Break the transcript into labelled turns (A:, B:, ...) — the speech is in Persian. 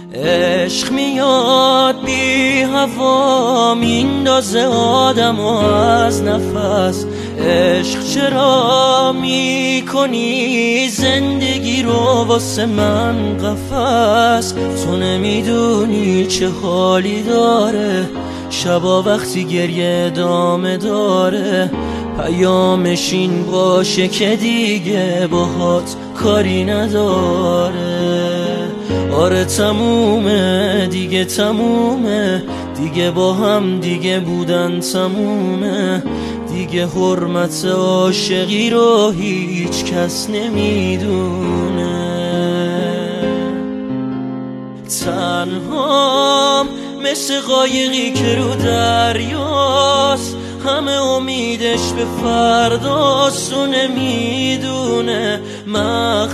A: عشق میاد بی هوا میندازه آدم از نفس. عشق چرا میکنی زندگی رو واسه من قفس؟ تو نمیدونی چه حالی داره شبا وقتی گریه ادامه داره. پیامش این باشه که دیگه باهات کاری نداره. آره تمومه دیگه، تمومه دیگه، با هم دیگه بودن تمومه دیگه. حرمت عاشقی رو هیچ کس نمیدونه. تنهام مثل قایقی که رو دریاست، همه امیدش به فرداست و نمیدونه